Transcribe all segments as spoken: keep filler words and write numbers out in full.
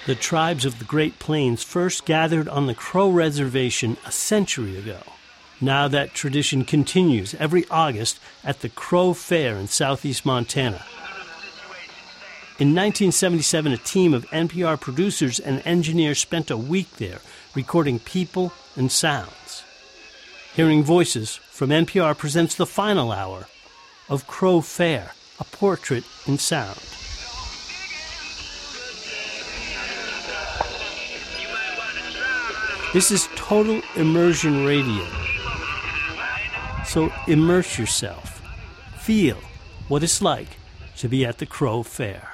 The tribes of the Great Plains first gathered on the Crow Reservation a century ago. Now that tradition continues every August at the Crow Fair in southeast Montana. In nineteen seventy-seven, a team of N P R producers and engineers spent a week there recording people and sounds. Hearing Voices from N P R presents the final hour of Crow Fair, a portrait in sound. This is total immersion radio. So immerse yourself. Feel what it's like to be at the Crow Fair.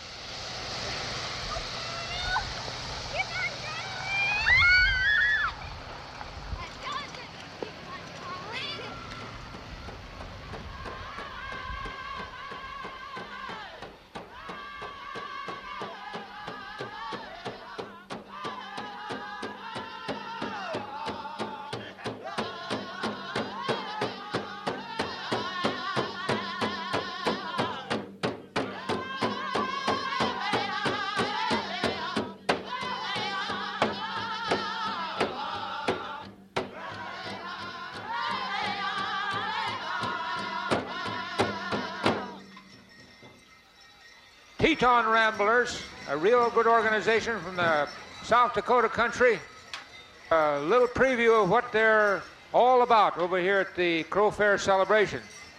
Teton Ramblers, a real good organization from the South Dakota country. A little preview of what they're all about over here at the Crow Fair celebration.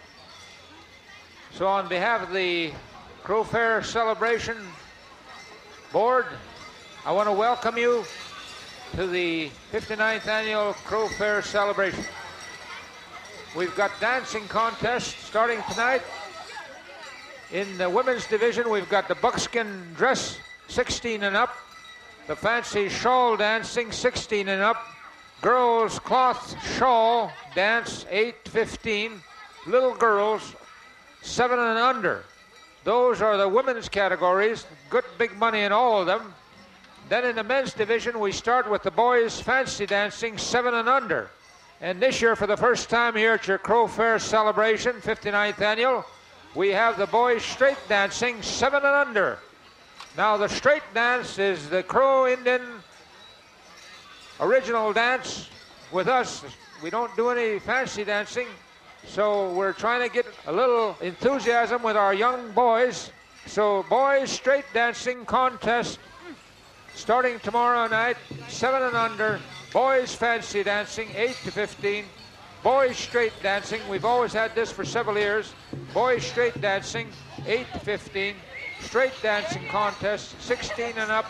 So on behalf of the Crow Fair celebration board, I want to welcome you to the fifty-ninth annual Crow Fair celebration. We've got dancing contests starting tonight. In the women's division, we've got the buckskin dress, sixteen and up. The fancy shawl dancing, sixteen and up. Girls cloth shawl dance, eight to fifteen. Little girls, seven and under. Those are the women's categories. Good big money in all of them. Then in the men's division, we start with the boys fancy dancing, seven and under. And this year, for the first time here at your Crow Fair celebration, fifty-ninth annual, we have the boys straight dancing, seven and under. Now the straight dance is the Crow Indian original dance. With us, we don't do any fancy dancing, so we're trying to get a little enthusiasm with our young boys. So boys straight dancing contest starting tomorrow night, seven and under. Boys fancy dancing, eight to fifteen. Boys straight dancing, we've always had this for several years. Boys straight dancing, eight to fifteen. Straight dancing contest, sixteen and up.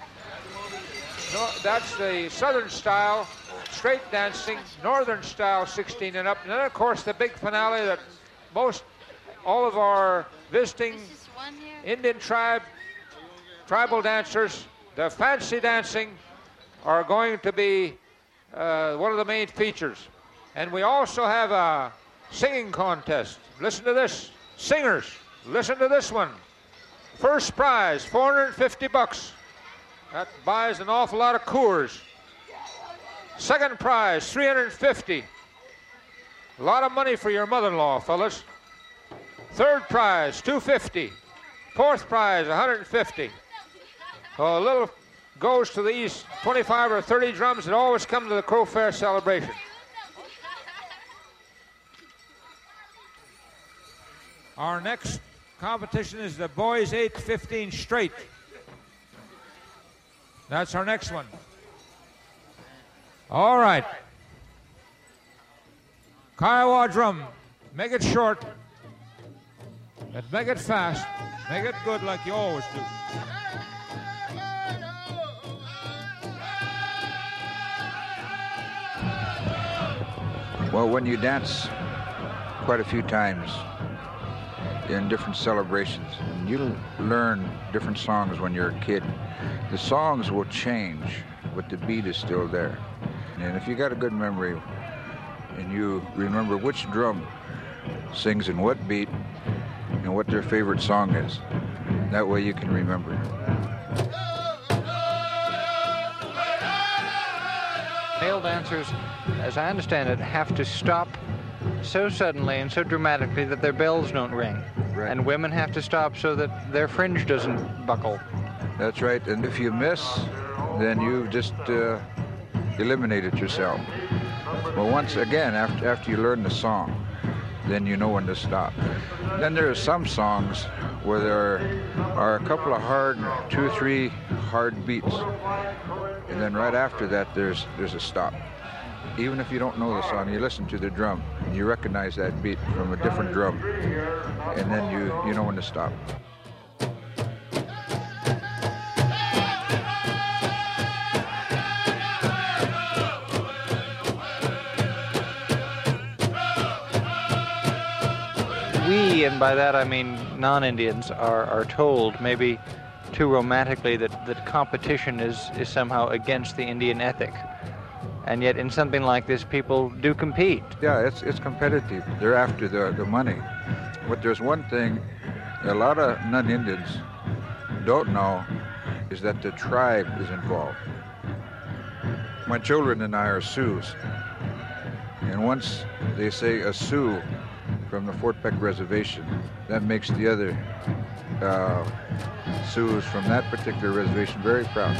No, that's the southern style. Straight dancing, northern style, sixteen and up. And then, of course, the big finale that most, all of our visiting Indian tribe, tribal dancers, the fancy dancing, are going to be uh, one of the main features. And we also have a singing contest. Listen to this. Singers, listen to this one. First prize, four hundred fifty bucks. That buys an awful lot of Coors. Second prize, three hundred fifty. A lot of money for your mother-in-law, fellas. Third prize, two hundred fifty. Fourth prize, one hundred fifty. So a little goes to these twenty-five or thirty drums that always come to the Crow Fair celebration. Our next competition is the boys eight to fifteen straight. That's our next one. All right. Kiowa drum. Make it short. But make it fast. Make it good like you always do. Well, when you dance quite a few times in different celebrations, and you learn different songs when you're a kid, the songs will change, but the beat is still there. And if you got a good memory and you remember which drum sings in what beat and what their favorite song is, that way you can remember. Male dancers, as I understand it, have to stop so suddenly and so dramatically that their bells don't ring. Right. And women have to stop so that their fringe doesn't buckle. That's right. And if you miss, then you've just uh, eliminated yourself. But once again, after, after you learn the song, then you know when to stop. Then there are some songs where there are a couple of hard, two or three hard beats. And then right after that, there's there's a stop. Even if you don't know the song, you listen to the drum, and you recognize that beat from a different drum. And then you, you know when to stop. We, and by that I mean non-Indians, are, are told, maybe too romantically, that, that competition is, is somehow against the Indian ethic. And yet in something like this, people do compete. Yeah, it's it's competitive. They're after the, the money. But there's one thing a lot of non-Indians don't know, is that the tribe is involved. My children and I are Sioux. And once they say a Sioux from the Fort Peck Reservation, that makes the other uh, Sioux from that particular reservation very proud.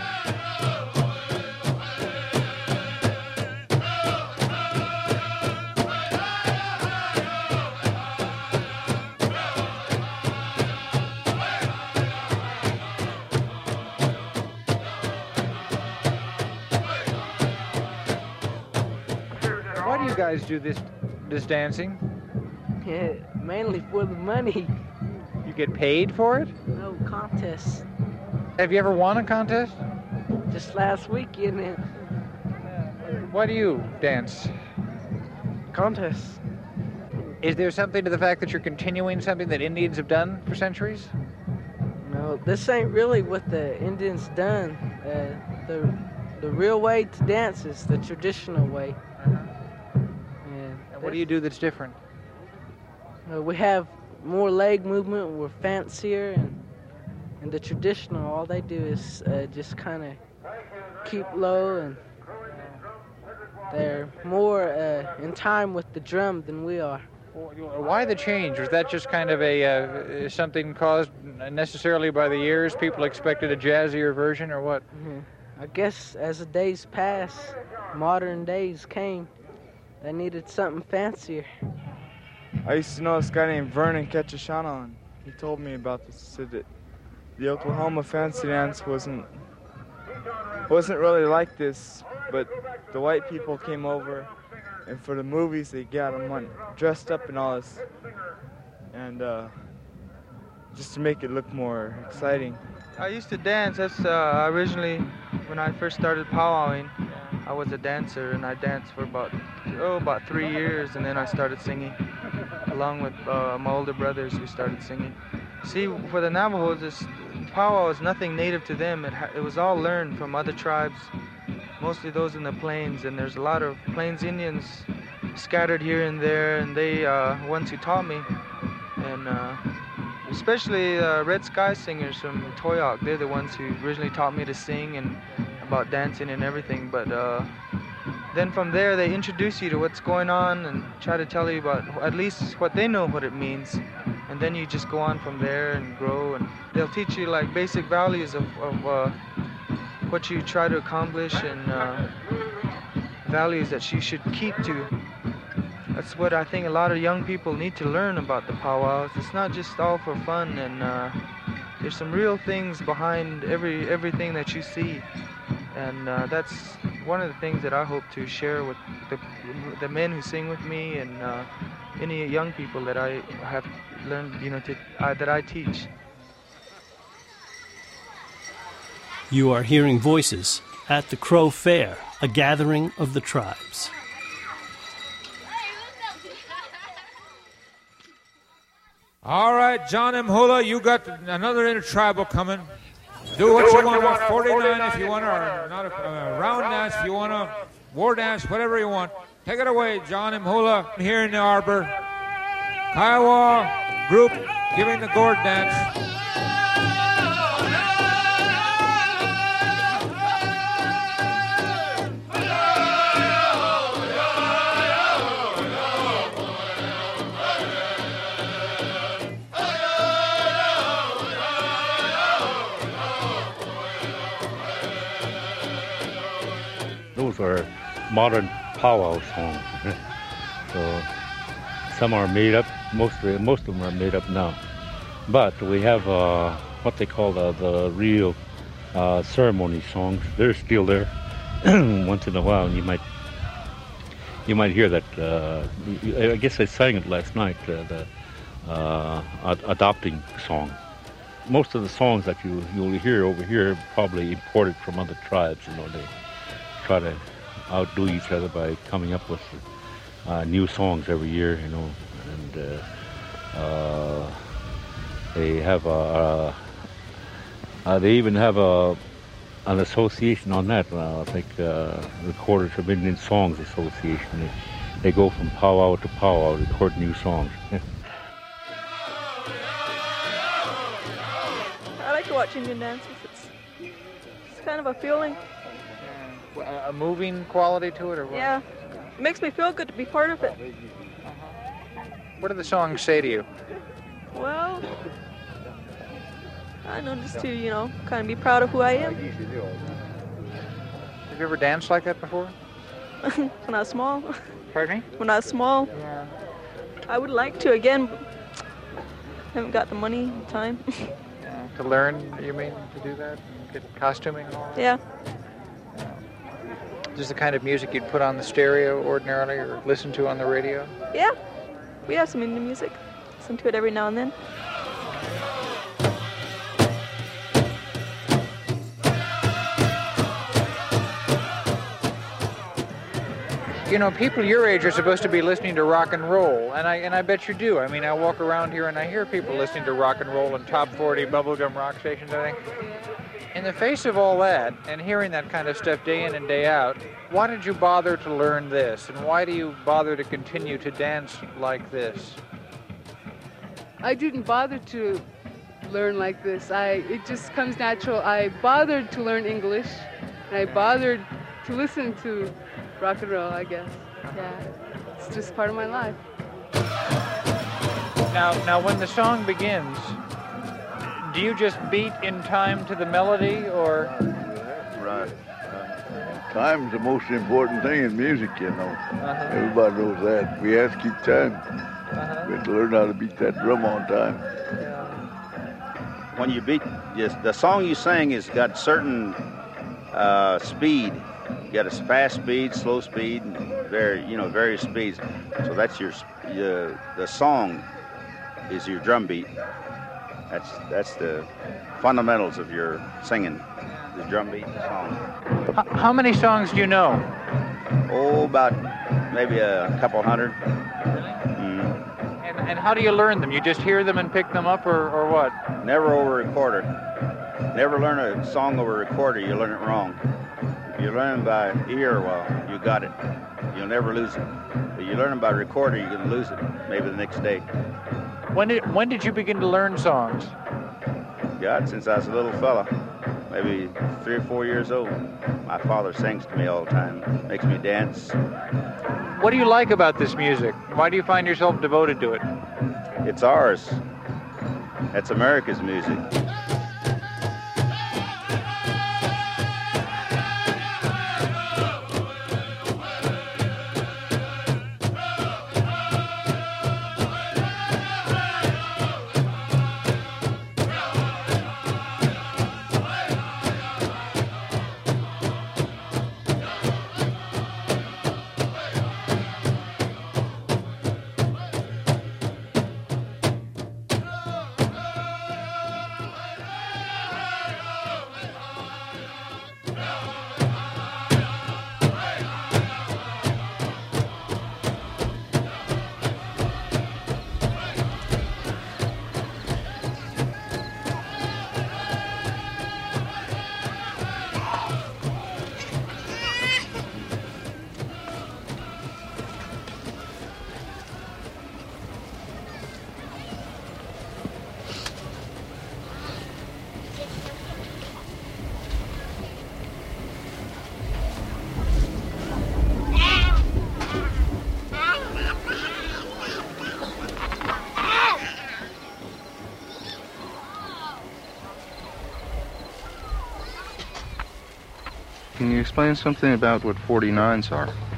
Why do you guys do this, this dancing? Yeah, mainly for the money. You get paid for it? No contests. Have you ever won a contest? Just last weekend, it Why do you dance? contests. Is there something to the fact that you're continuing something that Indians have done for centuries? No, this ain't really what the Indians done. Uh, the the real way to dance is the traditional way. And And what do you do that's different? Uh, we have more leg movement. We're fancier, and and the traditional, all they do is uh, just kind of keep low, and they're more uh, in time with the drum than we are. Why the change? Was that just kind of a uh, something caused necessarily by the years? People expected a jazzier version, or what? Mm-hmm. I guess as the days pass, modern days came, they needed something fancier. I used to know this guy named Vernon Ketchishana. He told me about this. He said that the Oklahoma fancy dance wasn't wasn't really like this, but the white people came over, and for the movies they got them on, dressed up and all this, and uh, just to make it look more exciting. I used to dance. That's uh, originally when I first started powwowing. I was a dancer, and I danced for about oh about three years, and then I started singing, along with uh, my older brothers who started singing. See, for the Navajos, this powwow is nothing native to them. It ha it was all learned from other tribes, mostly those in the plains, and there's a lot of Plains Indians scattered here and there, and they uh, ones who taught me, and uh, especially uh, Red Sky Singers from Toyoak. They're the ones who originally taught me to sing and about dancing and everything. But uh, then from there, they introduce you to what's going on and try to tell you about at least what they know what it means, and then you just go on from there and grow, and they'll teach you like basic values of, of uh, what you try to accomplish, and uh, values that you should keep to. That's what I think a lot of young people need to learn about the powwows. It's not just all for fun, and uh, there's some real things behind every everything that you see, and uh, that's one of the things that I hope to share with the, the men who sing with me, and uh, any young people that I have learned, you know, to, uh, that I teach. You are hearing voices at the Crow Fair, a gathering of the tribes. All right, John M. Hula, you got another intertribal coming. Do what you want, a forty-nine if you want, or not a uh, round dance if you want, a war dance, whatever you want. Take it away, John M. Hula, here in the Arbor. Kiowa group giving the gourd dance. modern powwow songs. So some are made up. Most of, the, most of them are made up now. But we have uh, what they call the, the real uh, ceremony songs. They're still there. Once in a while, you might you might hear that. Uh, I guess I sang it last night. Uh, the uh, ad- adopting song. Most of the songs that you you'll hear over here are probably imported from other tribes. You know, they try to outdo each other by coming up with uh, new songs every year. You know, and uh, uh, they have a. a uh, they even have a an association on that. Uh, I think uh, Recorders of Indian Songs Association. They, they go from powwow to powwow to record new songs. I like to watch Indian dances. It's, it's kind of a feeling. A moving quality to it, or what? Yeah, it makes me feel good to be part of it. Uh-huh. What do the songs say to you? Well, I know, just to, you know, kind of be proud of who I am. Have you ever danced like that before? When I was small. Pardon me? When I was small. Yeah. I would like to again, but haven't got the money, time. Yeah. To learn, you mean, to do that? And get costuming and all that? Yeah. Is this the kind of music you'd put on the stereo ordinarily or listen to on the radio? Yeah. We have some Indian music. Listen to it every now and then. You know, people your age are supposed to be listening to rock and roll, and I and I bet you do. I mean, I walk around here and I hear people listening to rock and roll and top forty bubblegum rock stations, I think. In the face of all that, and hearing that kind of stuff day in and day out, why did you bother to learn this, and why do you bother to continue to dance like this? I didn't bother to learn like this. I it just comes natural. I bothered to learn English, and I bothered to listen to rock and roll, I guess. Yeah, it's just part of my life. Now, now, when the song begins, do you just beat in time to the melody, or? Right. Uh, time's the most important thing in music, you know. Uh-huh. Everybody knows that. We have to keep time. Uh-huh. We have to learn how to beat that drum on time. Yeah. When you beat, yes, the song you sing has got certain uh, speed. You got a fast speed, slow speed, and very, you know, various speeds. So that's your, your the song is your drum beat. That's that's the fundamentals of your singing, the drum beat, the song. How, how many songs do you know? Oh, about maybe a couple hundred. Mm. And, and how do you learn them? You just hear them and pick them up, or, or what? Never over a recorder. Never learn a song over a recorder. You learn it wrong. If you learn by ear, well, you got it. You'll never lose it. But you learn them by recorder, you're going to lose it maybe the next day. When did when did you begin to learn songs? God, since I was a little fella, maybe three or four years old. My father sings to me all the time, makes me dance. What do you like about this music? Why do you find yourself devoted to it? It's ours. That's America's music. Can you explain something about what forty-nines are?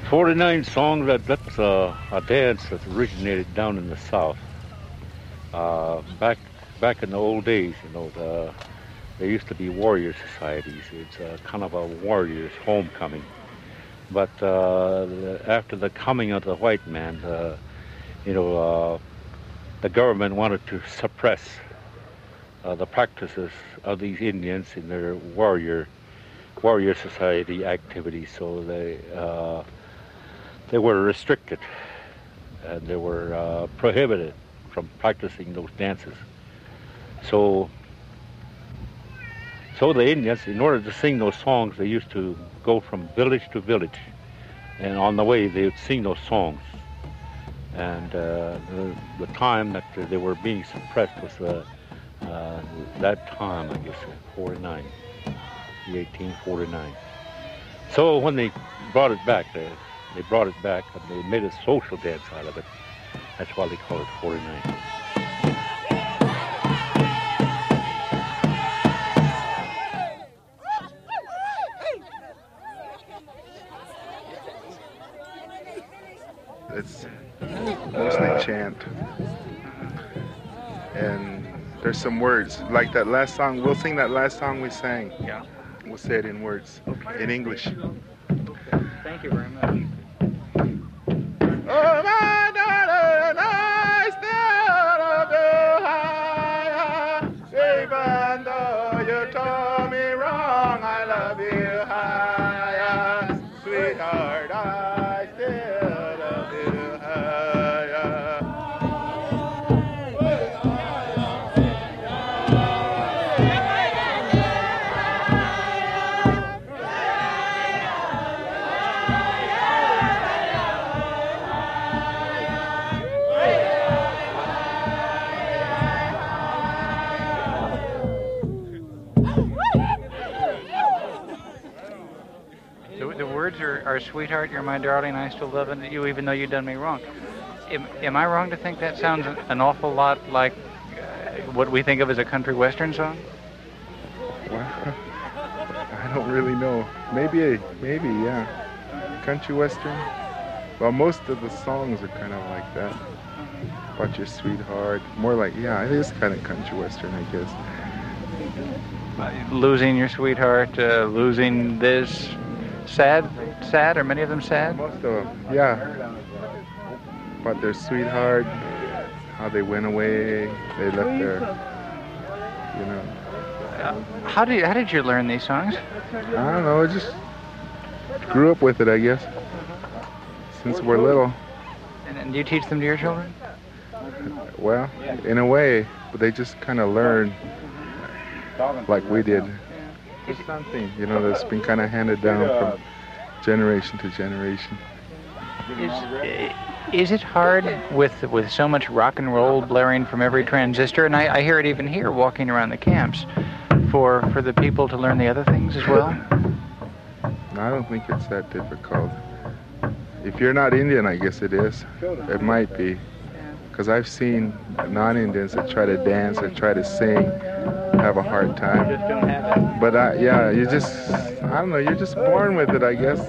forty-nine songs, that, that's uh, a dance that originated down in the South. Uh, back back in the old days, you know, the, there used to be warrior societies. It's uh, kind of a warrior's homecoming. But uh, the, after the coming of the white man, uh, you know, uh, the government wanted to suppress uh, the practices of these Indians in their warrior warrior society activities. So they uh, they were restricted and they were uh, prohibited from practicing those dances. So, so the Indians, in order to sing those songs, they used to go from village to village, and on the way they would sing those songs. And uh, the, the time that they were being suppressed was uh, uh, that time, I guess, forty-nine, eighteen forty-nine. So when they brought it back, they, they brought it back and they made a social dance out of it. That's why they call it forty-nine. It's mostly chant. And there's some words. Like that last song, we'll sing that last song we sang. Yeah. We'll say it in words, okay. In English. Thank you very much. Oh, my daughter, I still love you higher. Even though you told me wrong, I love you higher. Sweetheart, I still love you higher. Are, are sweetheart, you're my darling, I still love you even though you've done me wrong. Am, am I wrong to think that sounds an awful lot like uh, what we think of as a country western song? Well, I don't really know. Maybe, maybe, yeah. Country western. Well, most of the songs are kind of like that. About your sweetheart. More like, yeah, it is kind of country western, I guess. Uh, losing your sweetheart, uh, losing this. Sad? Sad? Are many of them sad? Most of them, yeah. But their sweetheart, how they went away, they left their, you know. Uh, how did how did you learn these songs? I don't know, I just grew up with it, I guess, since we're little. And, and do you teach them to your children? Well, in a way, but they just kind of learn like we did. It's something, you know, that's been kind of handed down from generation to generation. Is, is it hard with with so much rock and roll blaring from every transistor? And I, I hear it even here, walking around the camps, for, for the people to learn the other things as well? I don't think it's that difficult. If you're not Indian, I guess it is. It might be. Because I've seen non-Indians that try to dance or try to sing have a hard time. You just don't have it. But I, yeah, you just, I don't know, you're just born with it, I guess.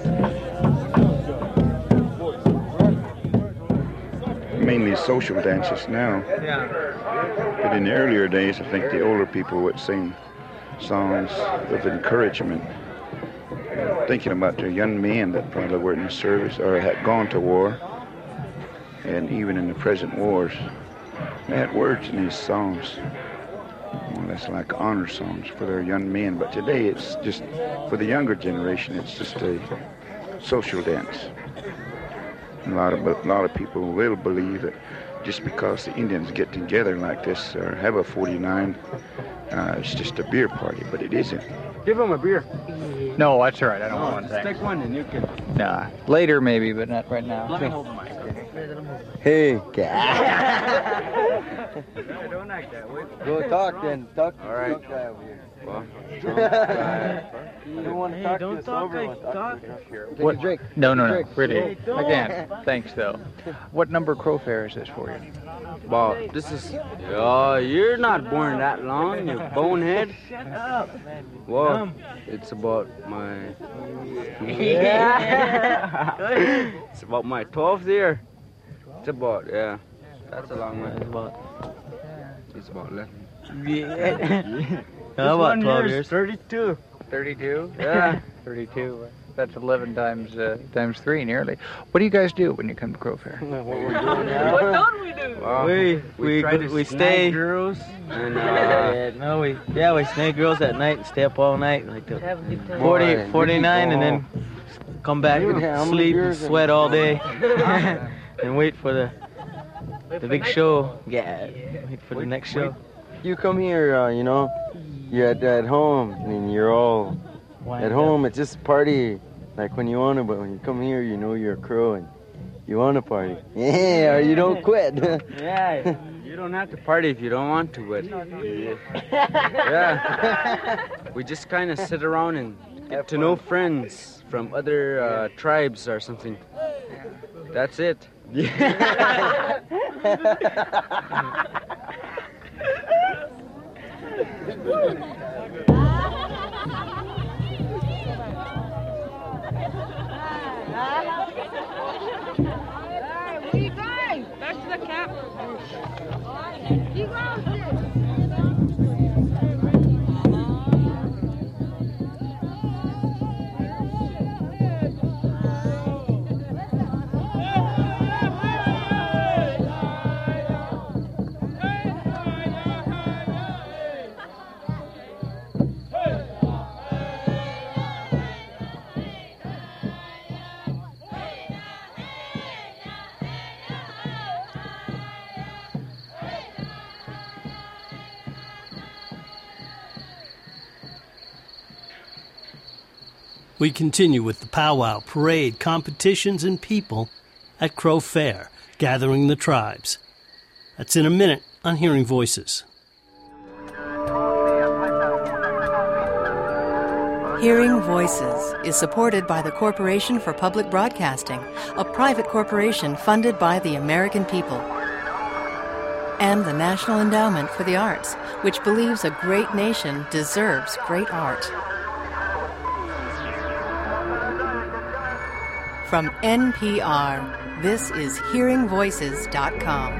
Mainly social dances now. Yeah. But in the earlier days, I think the older people would sing songs of encouragement. Thinking about the young men that probably were in the service or had gone to war. And even in the present wars, they had words in these songs. Well, that's like honor songs for their young men. But today it's just, for the younger generation, it's just a social dance. And a lot of, a lot of people will believe that just because the Indians get together like this or have a forty-nine, uh, it's just a beer party, but it isn't. Give them a beer. No, that's all right. I don't oh, want one. Just take one and you can. Nah, later maybe, but not right now. Let me hold the mic. Hey, I don't like that. go talk then. Talk. All right. Talk guy over here. Well, you don't want to talk to us over What? Drink. No, no, no. Drink. Really. Hey, don't. Again, thanks though. What number Crow Fair is this for you? Well, this is. Oh, you're not born that long, you bonehead. Shut up. Well, it's about my. Yeah. Go ahead. It's about my twelfth year. It's about, yeah. That's a long way. It's about. It's about eleven. Yeah. How about twelve years? thirty-two. thirty-two? Yeah. thirty-two. That's eleven times uh, times three, nearly. What do you guys do when you come to Crow Fair? What we're doing now? What don't we do? Well, we we, we try go- to we snag stay girls and uh, yeah, no, we yeah we snag girls at night and stay up all night like the forty, Boy, forty-nine, and then come back Yeah, and how many sleep and beers sweat and- all day and wait for the the big show. Yeah, wait for the next show. you come here, uh, you know, you're at, at home and you're all at home. It's just party like when you want to, but when you come here, you know you're a crow and you want to party. Yeah, or you don't quit. Yeah. You don't have to party if you don't want to, but yeah, we just kind of sit around and get to know friends from other uh, tribes or something. That's it. Yeah. Where are you going? Back to the camp. You go. We continue with the powwow, parade, competitions, and people at Crow Fair, gathering the tribes. That's in a minute on Hearing Voices. Hearing Voices is supported by the Corporation for Public Broadcasting, a private corporation funded by the American people, and the National Endowment for the Arts, which believes a great nation deserves great art. From N P R, this is hearing voices dot com.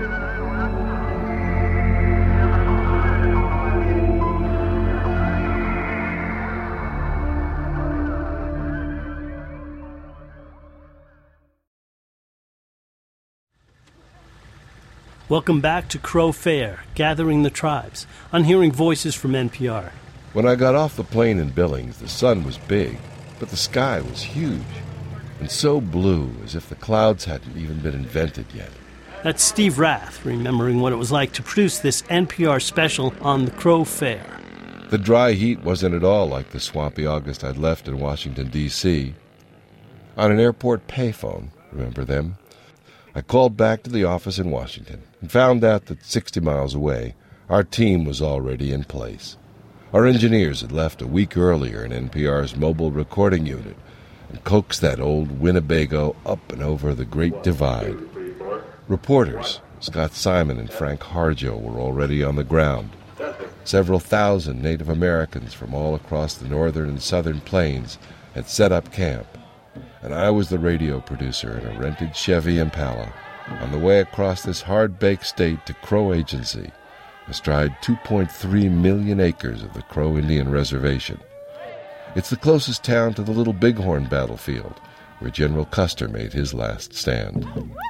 Welcome back to Crow Fair, gathering the tribes, on Hearing Voices from N P R. When I got off the plane in Billings, the sun was big, but the sky was huge, and so blue as if the clouds hadn't even been invented yet. That's Steve Rath, remembering what it was like to produce this N P R special on the Crow Fair. The dry heat wasn't at all like the swampy August I'd left in Washington, D C On an airport payphone, remember them? I called back to the office in Washington and found out that sixty miles away, our team was already in place. Our engineers had left a week earlier in N P R's mobile recording unit and coaxed that old Winnebago up and over the Great Divide. Reporters, Scott Simon and Frank Harjo, were already on the ground. Several thousand Native Americans from all across the northern and southern plains had set up camp, and I was the radio producer in a rented Chevy Impala on the way across this hard-baked state to Crow Agency, astride two point three million acres of the Crow Indian Reservation. It's the closest town to the Little Bighorn battlefield, where General Custer made his last stand.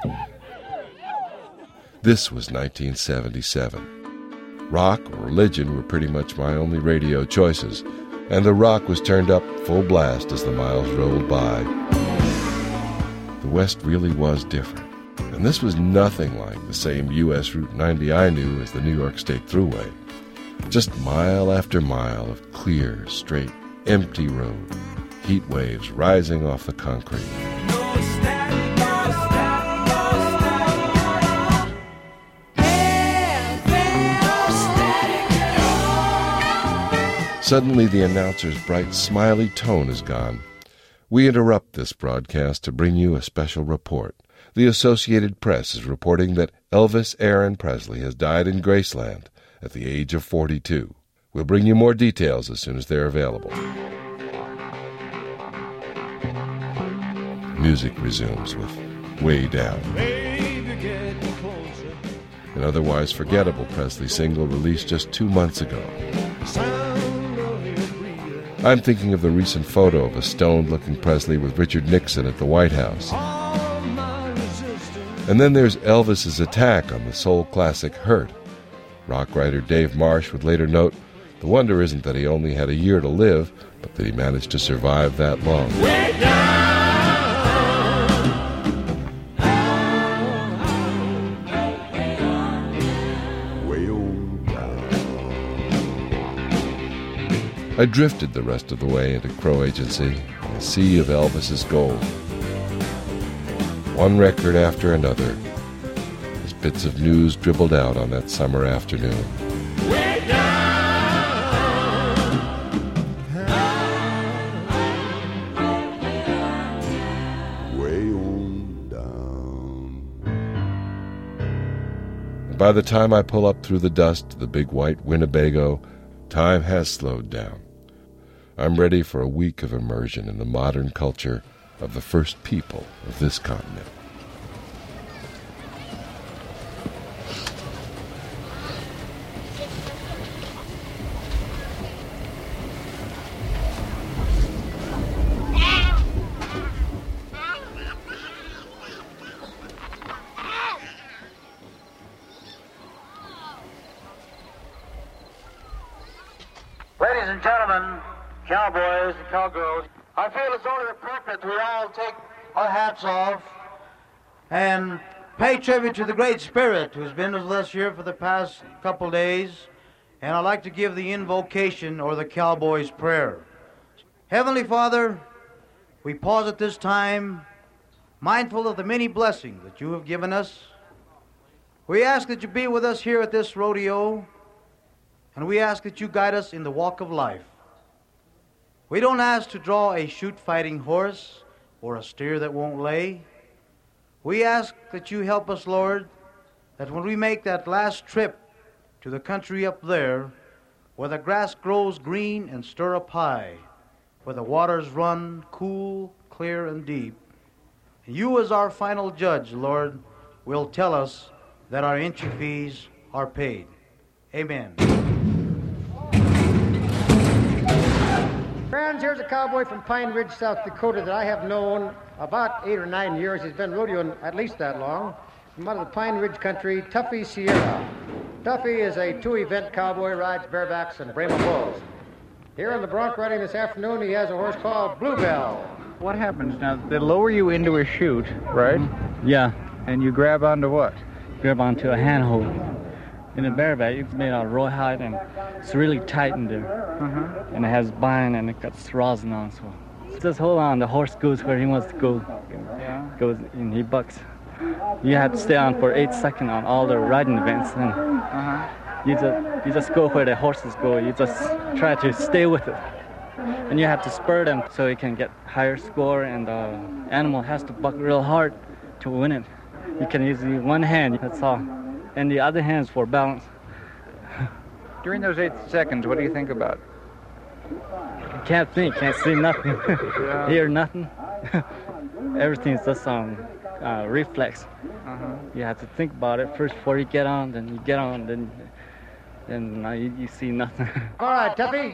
This was nineteen seventy-seven. Rock or religion were pretty much my only radio choices, and the rock was turned up full blast as the miles rolled by. The West really was different, and this was nothing like the same U S Route ninety I knew as the New York State Thruway. Just mile after mile of clear, straight, empty road, heat waves rising off the concrete. Suddenly, the announcer's bright, smiley tone is gone. We interrupt this broadcast to bring you a special report. The Associated Press is reporting that Elvis Aaron Presley has died in Graceland at the age of forty-two. We'll bring you more details as soon as they're available. Music resumes with Way Down. An otherwise forgettable Presley single released just two months ago. I'm thinking of the recent photo of a stoned-looking Presley with Richard Nixon at the White House. And then there's Elvis's attack on the soul classic Hurt. Rock writer Dave Marsh would later note, the wonder isn't that he only had a year to live, but that he managed to survive that long. Way down. I drifted the rest of the way into Crow Agency, in a sea of Elvis's gold. One record after another, as bits of news dribbled out on that summer afternoon. Way down. Way on down. And by the time I pull up through the dust to the big white Winnebago, time has slowed down. I'm ready for a week of immersion in the modern culture of the first people of this continent. Ladies and gentlemen, cowboys and cowgirls, I feel it's only appropriate we all take our hats off and pay tribute to the Great Spirit who's been with us here for the past couple days. And I'd like to give the invocation or the cowboy's prayer. Heavenly Father, we pause at this time, mindful of the many blessings that you have given us. We ask that you be with us here at this rodeo, and we ask that you guide us in the walk of life. We don't ask to draw a shoot-fighting horse or a steer that won't lay. We ask that you help us, Lord, that when we make that last trip to the country up there, where the grass grows green and stirrup high, where the waters run cool, clear, and deep, you as our final judge, Lord, will tell us that our entry fees are paid. Amen. Friends, here's a cowboy from Pine Ridge, South Dakota that I have known about eight or nine years. He's been rodeoing at least that long. From out of the Pine Ridge country, Tuffy Sierra. Tuffy is a two-event cowboy, rides barebacks and Brahma bulls. Here on the bronc riding this afternoon, he has a horse called Bluebell. What happens now? They lower you into a chute, right? Mm-hmm. Yeah. And you grab onto what? Grab onto a handhold. In a bareback, it's made out of rawhide and it's really tight in there. Uh-huh. And it has bind and it got rosin on, so just hold on. The horse goes where he wants to go. Yeah. Goes and he bucks. You have to stay on for eight seconds on all the riding events, and uh-huh. you just you just go where the horses go. You just try to stay with it, and you have to spur them so you can get higher score. And the animal has to buck real hard to win it. You can use one hand, that's all, and the other hand's for balance. During those eight seconds, what do you think about? You can't think, can't see nothing, Yeah. hear nothing. Everything's just on uh, reflex. Uh-huh. You have to think about it first before you get on, then you get on, then then uh, you, you see nothing. All right, Tuffy.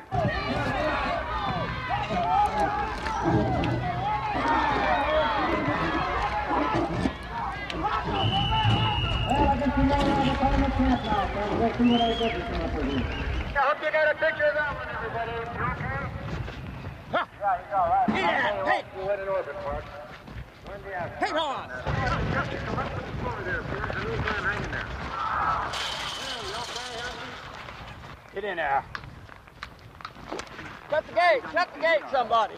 I hope you got a picture of that one, everybody. You okay? Huh. Yeah, he's all right. Yeah, hey. You went in orbit, Mark. Hey, on. Justin, come up with the floor there. There's a little man hanging there. Get in there. Shut the gate. Shut the gate, somebody.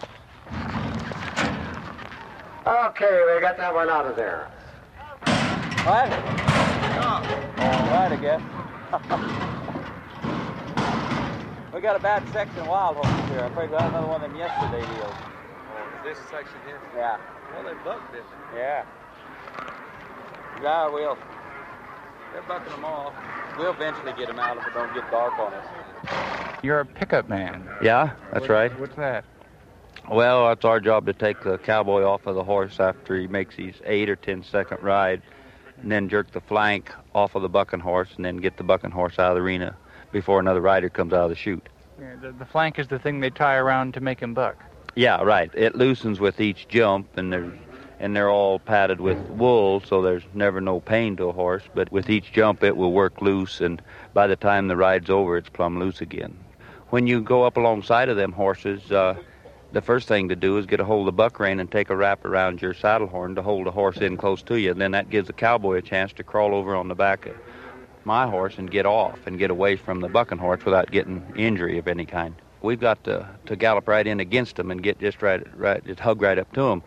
Okay, we got that one out of there. What? All right, I guess. We got a bad section of wild horses here. I afraid we had another one of them yesterday deals. Oh, this section here? Yeah. Well, they bucked it. Yeah. Yeah, we'll. They're bucking them off. We'll eventually get them out if it don't get dark on us. You're a pickup man. Yeah, that's What- right. What's that? Well, it's our job to take the cowboy off of the horse after he makes his eight or ten second ride, and then jerk the flank off of the bucking horse, and then get the bucking horse out of the arena before another rider comes out of the chute. Yeah, the, the flank is the thing they tie around to make him buck. Yeah, right. It loosens with each jump, and they're and they're all padded with wool, so there's never no pain to a horse. But with each jump, it will work loose, and by the time the ride's over, it's plumb loose again. When you go up alongside of them horses, uh, the first thing to do is get a hold of the buck rein and take a wrap around your saddle horn to hold the horse in close to you. And then that gives the cowboy a chance to crawl over on the back of my horse and get off and get away from the bucking horse without getting injury of any kind. We've got to, to gallop right in against them and get just right, right, just hug right up to them.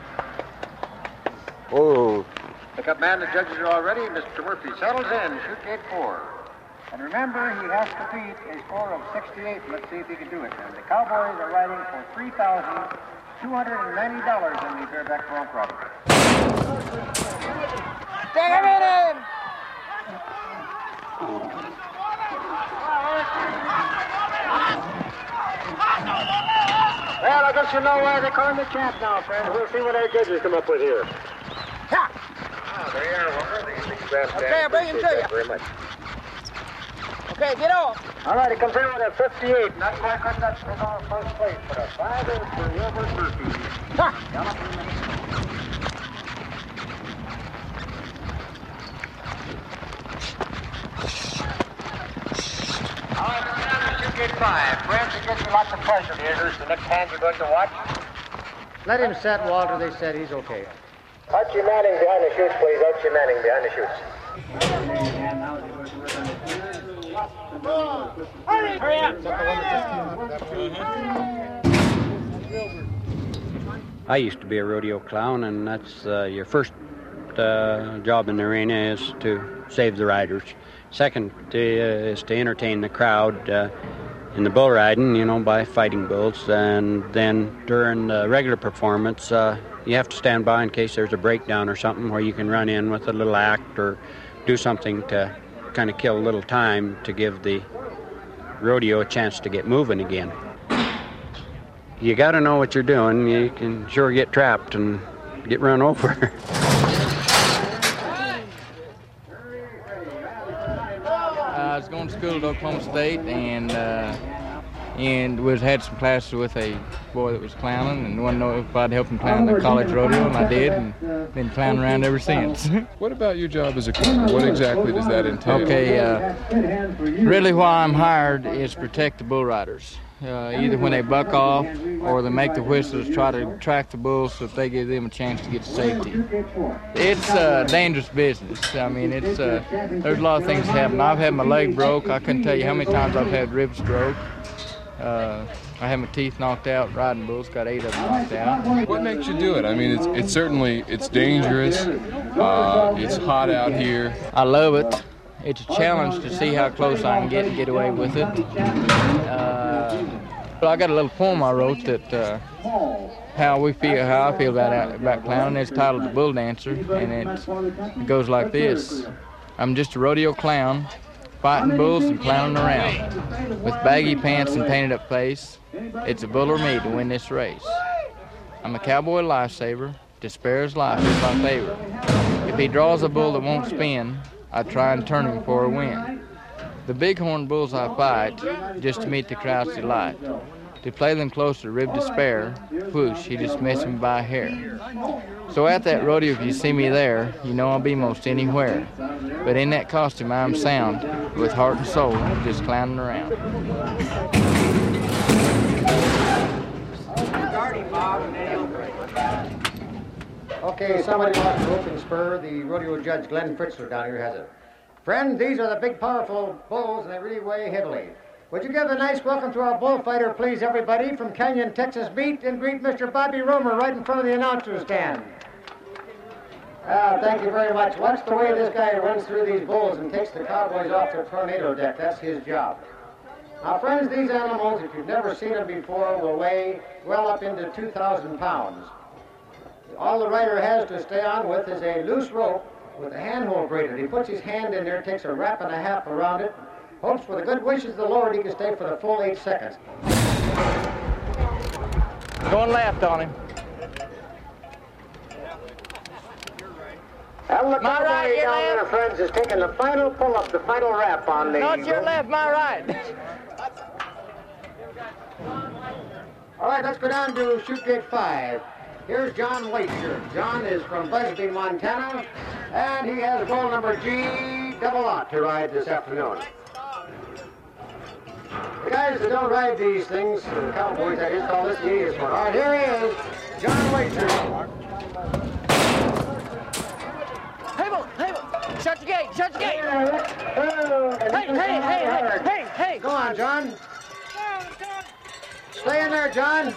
Oh. Pickup man, the judges are all ready. Mister Murphy settles in, shoot gate four. And remember, he has to beat a score of sixty-eight. Let's see if he can do it. And the Cowboys are riding for three thousand two hundred ninety dollars in the bareback bronc riding. Take him in! Well, I guess you know why they call him the champ now, friend. We'll see what our judges come up with here. Ha! Ah, there you are, Wilmer. The big brass band. Okay, I'll bring him to Appreciate you. that very much. Okay, get off. All right, he comes in with a fifty-eight. Not quite good enough to take on first place, but a five is for Wilbur Murphy. Ha! All right, you get five. Friends, it gives me lots of pleasure to introduce the next hand you're going to watch. Let him set, Walter. They said he's okay. Archie Manning behind the chutes, please. Archie Manning behind the chutes. Hurry! Hurry up! I used to be a rodeo clown, and that's uh, your first uh, job in the arena is to save the riders. Second uh, is to entertain the crowd uh, in the bull riding, you know, by fighting bulls. And then during the regular performance, uh, you have to stand by in case there's a breakdown or something where you can run in with a little act or do something to kind of kill a little time to give the rodeo a chance to get moving again. You got to know what you're doing. You can sure get trapped and get run over. I was going to school at Oklahoma State, and uh, and we had some classes with a boy that was clowning, and wanted to know if I'd help him clown the college rodeo, and I did, and been clowning around ever since. What about your job as a clown? What exactly does that entail? Okay, uh, really why I'm hired is to protect the bull riders. Uh, either when they buck off or they make the whistles, try to track the bulls so that they give them a chance to get to safety. It's a dangerous business. I mean, it's uh, there's a lot of things that happen. I've had my leg broke. I couldn't tell you how many times I've had rib stroke. Uh, I had my teeth knocked out riding bulls, got eight of them knocked out. What makes you do it? I mean, it's it's certainly it's dangerous. Uh, it's hot out here. I love it. It's a challenge to see how close I can get and get away with it. Uh, but I got a little poem I wrote that uh, how we feel, how I feel about about clowning. It's titled "The Bull Dancer," and it, it goes like this: I'm just a rodeo clown, fighting bulls and clowning around, with baggy pants and painted up face. It's a bull or me to win this race. I'm a cowboy lifesaver. Despaire's life is my favorite. If he draws a bull that won't spin, I try and turn him for a win. The bighorn bulls I fight just to meet the crowd's delight. To play them close to rib despair, whoosh, he just missed me by a hair. So at that rodeo, if you see me there, you know I'll be most anywhere. But in that costume, I'm sound, with heart and soul, just clowning around. Okay, somebody wants to rope and spur. The rodeo judge, Glenn Fritzler, down here has it. Friend, these are the big, powerful bulls, and they really weigh heavily. Would you give a nice welcome to our bullfighter, please, everybody, from Canyon, Texas Beat, and greet Mister Bobby Romer right in front of the announcer's stand. Ah, thank you very much. Watch the way this guy runs through these bulls and takes the cowboys off the tornado deck. That's his job. Now, friends, these animals, if you've never seen them before, will weigh well up into two thousand pounds. All the rider has to stay on with is a loose rope with a handhold braided. He puts his hand in there, takes a wrap and a half around it, hopes for the good wishes of the Lord he can stay for the full eight seconds. Going left on him. And the My cowboy right, your down there, left. friends, is taking the final pull-up, the final wrap on the... Not your left, my right. All right, let's go down to chute gate five. Here's John Whiteshirt. John is from Busby, Montana, and he has bull number G double ought to ride this afternoon. The guys that don't ride these things, the cowboys, I just call this the easiest one. All right, here he is, John Whiteshirt. Hey, Bo, hey, Bo. Shut your gate, shut your gate. Hey, hey, hey, hey, hey, hey. Go on, John. Stay in there, John.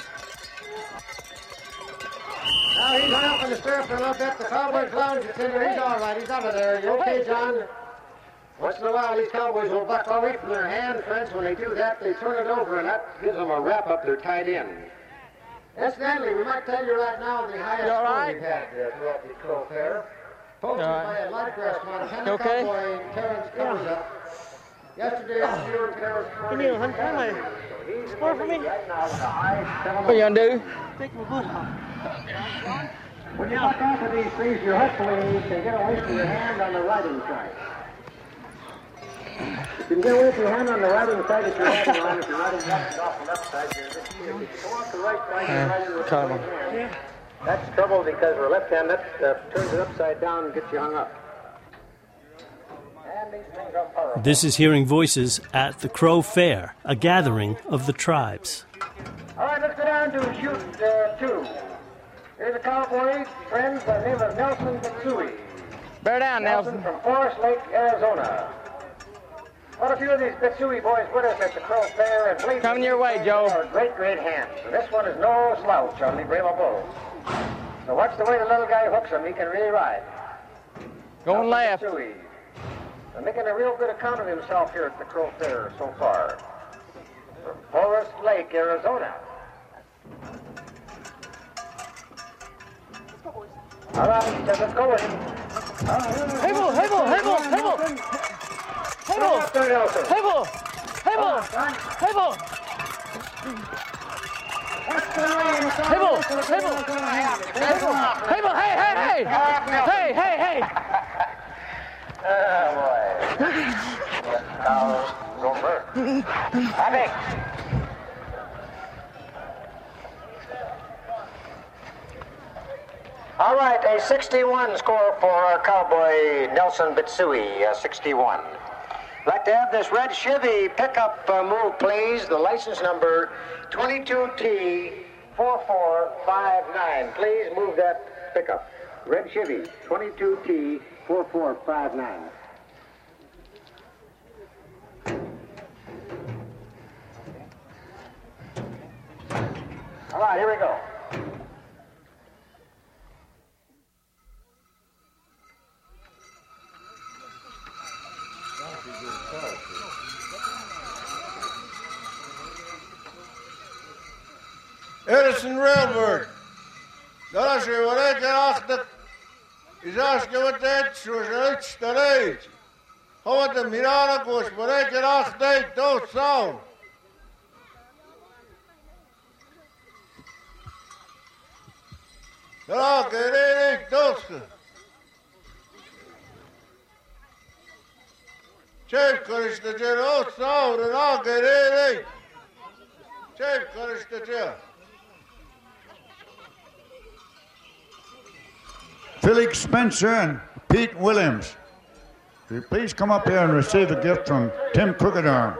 Now he's hung up in the stirrup for a little bit. The cowboy lounge is in there. He's all right. He's out of there. You okay, John? Once in a while, these cowboys will buck away from their hand, friends. When they do that, they turn it over, and that gives them a wrap-up. They're tied in. Incidentally, we might tell you right now the highest score right? we've had uh, throughout the Crow Fair. Posted All right. by a Lightcrest Montana You okay? cowboy, Terrence Cruza. Yesterday, Stuart Terrence Give me a hundred dollars. Score for me? Right now, the high seven. What you gonna do? Take my boot off. When you walk off of these things, you hopefully can get away from your hand on the riding side. If you can get away from your hand on the riding side, if you're riding on, if you're riding left off the left side, you're just, if you go off the right side, you're riding with the right hand. Yeah. That's trouble because we're left hand, that uh, turns it upside down and gets you hung up. And these things are powerful. This is Hearing Voices at the Crow Fair, a gathering of the tribes. All right, let's go down to chute uh, two. Here's a cowboy, friends, by the name of Nelson Bitsui. Bear down, Nelson. From Forest Lake, Arizona. What a few of these Bitsui boys with us at the Crow Fair and believe Coming your way, Joe. Are great, great hands. And this one is no slouch on the Brahma Bull. So watch the way the little guy hooks him. He can really ride. Going left. Bitsui. They're making a real good account of himself here at the Crow Fair so far. From Forest Lake, Arizona. All right, let's go with him. Hey, Bo, hey, Bo, hey, Bo, hey, Bo. Hey, Bo. Hey, Bo. Hey, Bo. Hey, Bo. Hey, Bo. Hey, Bo. Hey, Bo. Hey, hey, hey. Hey, hey, hey. Oh, boy. Now, go first. Happy. All right, a sixty-one score for our cowboy Nelson Bitsui, uh, sixty-one. I'd like to have this red Chevy pickup uh, move, please. The license number twenty-two T four four five nine. Please move that pickup. Red Chevy, twenty-two T four four five nine. All right, here we go. Edison Railbird. Daraši varēja rākta, izāšķi vatēt šos reiķis starēģi. Havata mirāna, koš varēja rāktēt taut savu. Darāka ir ērēk tauska. Čevkarišta ģerot savu, darāka ir ērēk. Čevkarišta ģerot. Felix Spencer and Pete Williams. Will you please come up here and receive a gift from Tim Crooked Arm?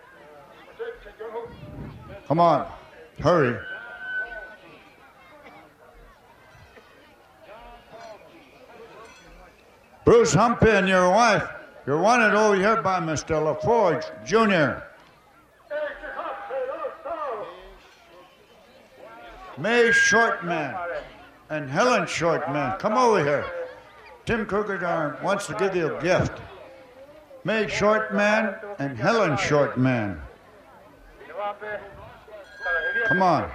Come on, hurry. Bruce Humpy and your wife, you're wanted over here by Mister LaForge, Junior May Shortman and Helen Shortman, come over here. Tim Crooked Arm wants to give you a gift. May Shortman and Helen Shortman. Come on.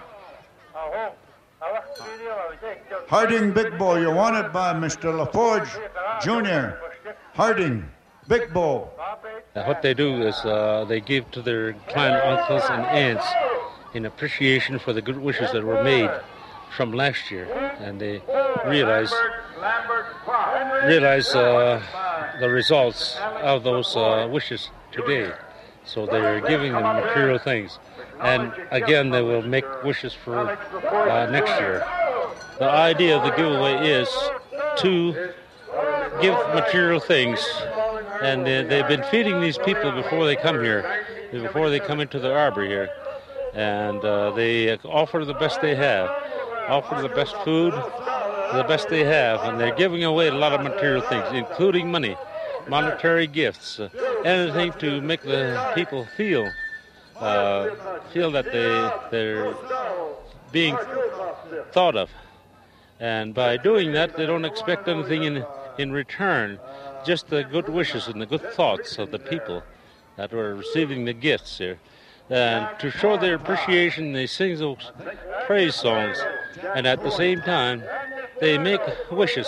Harding Big Bow, you're wanted by Mister LaForge Junior Harding Big Bow. Uh, what they do is uh, they give to their clan uncles and aunts in appreciation for the good wishes that were made from last year, and they realize realize uh, the results of those uh, wishes today. So they're giving them material things, and again they will make wishes for uh, next year. The idea of the giveaway is to give material things, and they, they've been feeding these people before they come here, before they come into the arbor here, and uh, they offer the best they have, offer the best food, the best they have, and they're giving away a lot of material things, including money, monetary gifts, uh, anything to make the people feel uh, feel that they they're being thought of, and by doing that, they don't expect anything in in return, just the good wishes and the good thoughts of the people that were receiving the gifts here. And to show their appreciation, they sing those praise songs, and at the same time, they make wishes.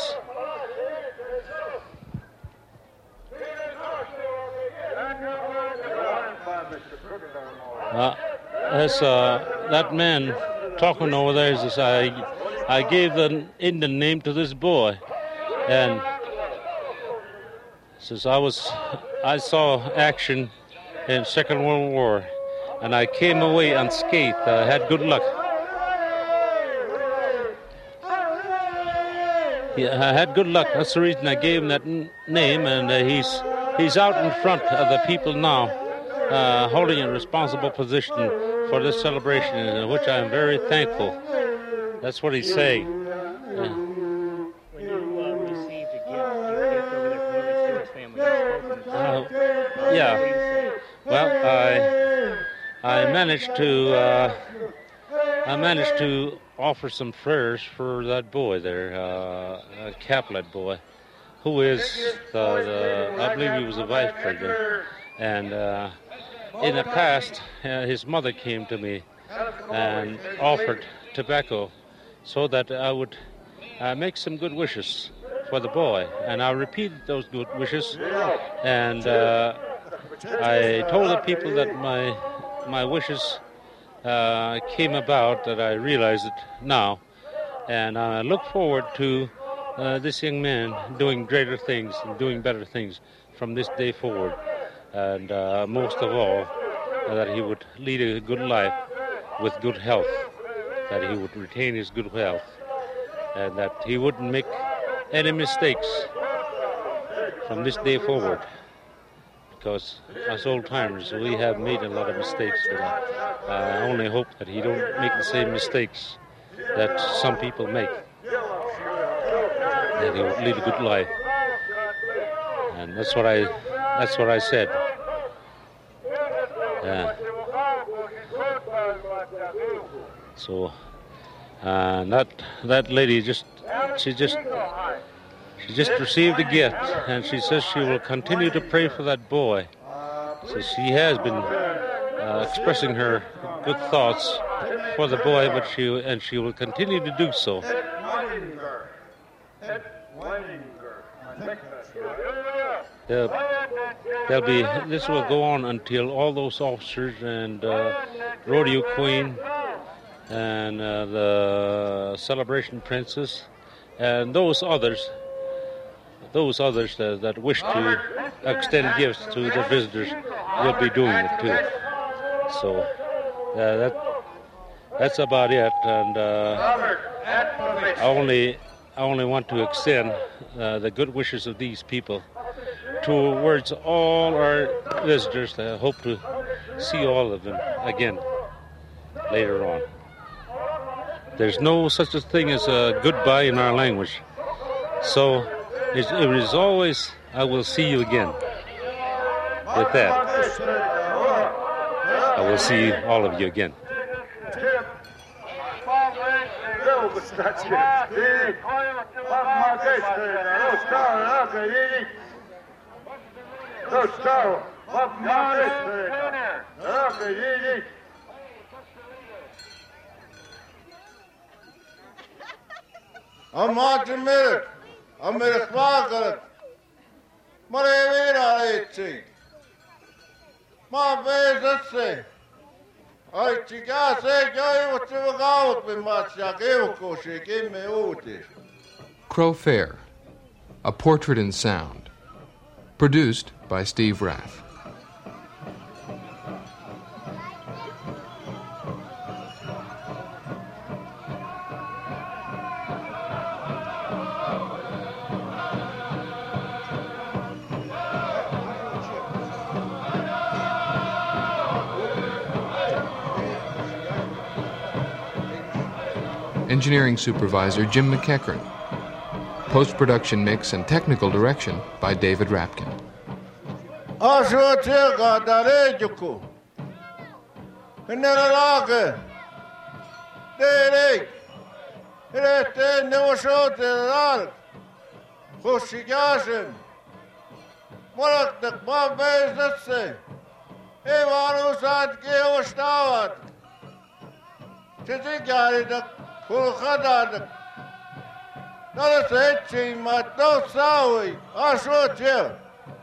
Uh, as uh, that man talking over there says, I, I gave the Indian name to this boy, and says I was, I saw action in Second World War, and I came away unscathed. I had good luck. Yeah, I had good luck. That's the reason I gave him that n- name, and uh, he's he's out in front of the people now, uh, holding a responsible position for this celebration, in which I am very thankful. That's what he's saying. Uh, when you uh, received a gift, you gift over there from Willie Stewart's family, you spoke to uh, yeah. Well, I I managed to uh, I managed to offer some prayers for that boy there, uh, a Caplet boy, who is the, the I believe he was a vice president, and uh, in the past uh, his mother came to me and offered tobacco so that I would uh, make some good wishes for the boy, and I repeated those good wishes, and uh, I told the people that my my wishes uh, came about, that I realize it now, and I look forward to uh, this young man doing greater things and doing better things from this day forward, and uh, most of all, uh, that he would lead a good life with good health, that he would retain his good health, and that he wouldn't make any mistakes from this day forward. Because us old-timers, we have made a lot of mistakes, but I, I only hope that he don't make the same mistakes that some people make, that he will lead a good life. And that's what I, that's what I said. Yeah. So, uh, that that lady just, she just. She just received a gift, and she says she will continue to pray for that boy. So she has been uh, expressing her good thoughts for the boy, but she and she will continue to do so. There'll, there'll be this will go on until all those officers and uh, Rodeo Queen and uh, the Celebration Princess and those others. Those others that, that wish to extend gifts to the visitors will be doing it too. So uh, that that's about it. And uh, I only I only want to extend uh, the good wishes of these people towards all our visitors. I hope to see all of them again later on. There's no such a thing as a goodbye in our language. So. It is always, I will see you again. With that, I will see all of you again. I'm Martin Millet. I'm Millet Margaret. Marevira eighty. My base, let's say. I chica say, go what you go with me, much. I give give me Uti. Crow Fair, A Portrait in Sound. Produced by Steve Rath. Engineering Supervisor Jim McEachern. Post-production mix and technical direction by David Rapkin. Ashwatiga Darejuku. Neralaga. Dere. Rete Neoshote Ral. Hoshigashin. Morak the Bombay, let's say. Evanusat Geostavat. Titigari the Kulkhadad. Not a say, but no sorry. I should tell.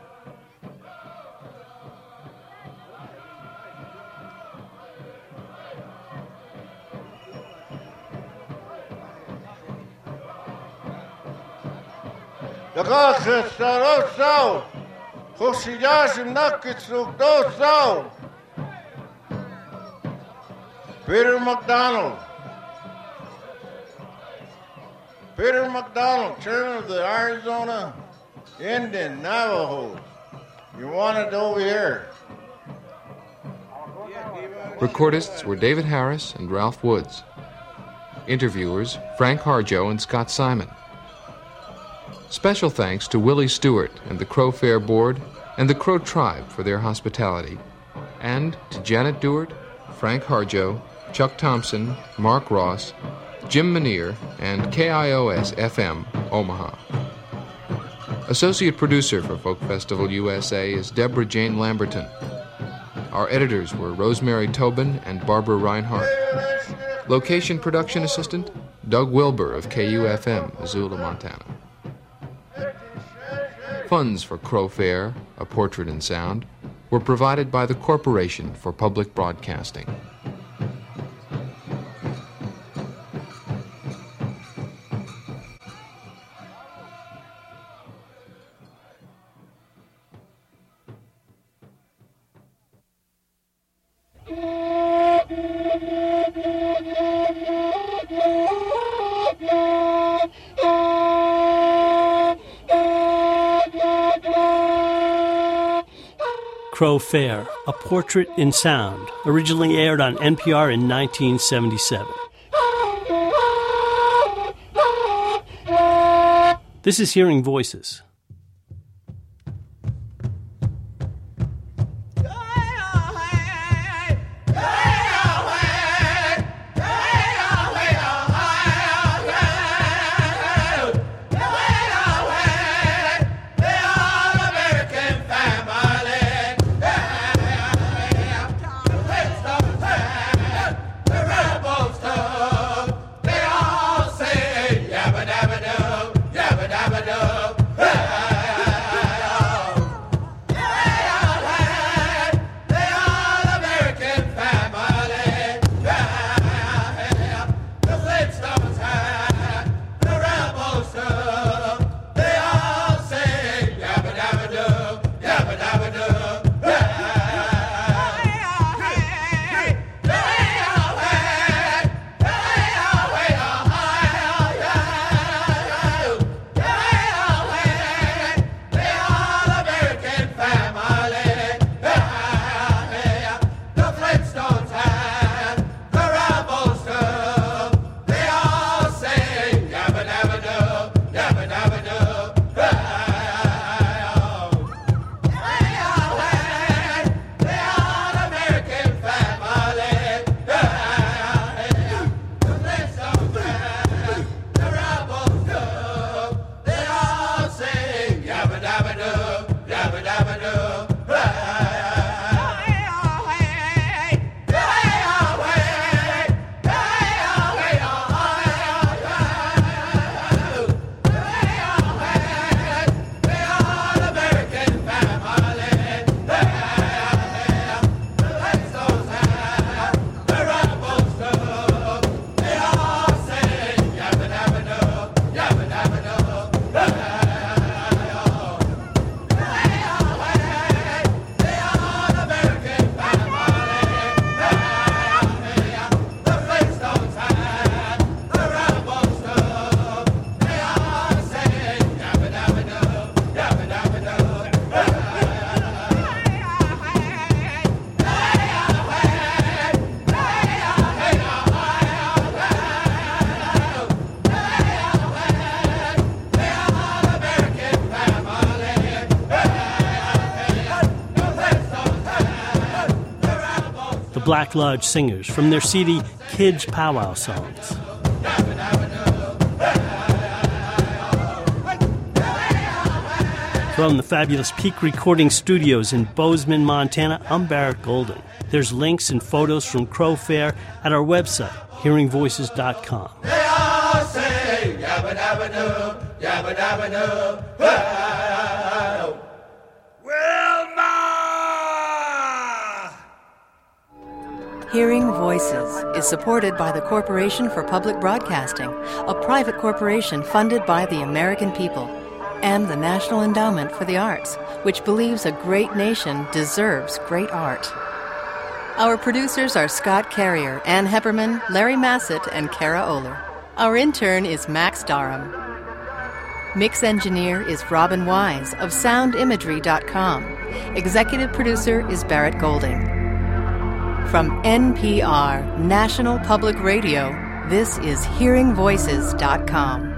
The Gakis are out south. Hoshiyashi Nakitsuk, no south. Peter McDonald. Peter McDonald, chairman of the Arizona Indian Navajos. You want it over here. Recordists were David Harris and Ralph Woods. Interviewers, Frank Harjo and Scott Simon. Special thanks to Willie Stewart and the Crow Fair Board and the Crow Tribe for their hospitality, and to Janet Dewart, Frank Harjo, Chuck Thompson, Mark Ross, Jim Manier, and K I O S F M, Omaha. Associate producer for Folk Festival U S A is Deborah Jane Lamberton. Our editors were Rosemary Tobin and Barbara Reinhardt. Location production assistant, Doug Wilbur of K U F M, Missoula, Montana. Funds for Crow Fair, A Portrait in Sound, were provided by the Corporation for Public Broadcasting. Crow Fair, A Portrait in Sound, originally aired on N P R in nineteen seventy-seven. This is Hearing Voices. Yabba dabba dub, yabba dabba dub, hey! the Black Lodge Singers, from their C D Kids Powwow Songs. From the fabulous Peak Recording Studios in Bozeman, Montana, I'm Barrett Golden. There's links and photos from Crow Fair at our website, hearing voices dot com. They all say, yabba dabba doo, yabba dabba doo, wow. Hearing Voices is supported by the Corporation for Public Broadcasting, a private corporation funded by the American people, and the National Endowment for the Arts, which believes a great nation deserves great art. Our producers are Scott Carrier, Ann Hepperman, Larry Massett, and Kara Oler. Our intern is Max Darham. Mix engineer is Robin Wise of sound imagery dot com. Executive producer is Barrett Golding. From N P R, National Public Radio, this is hearing voices dot com.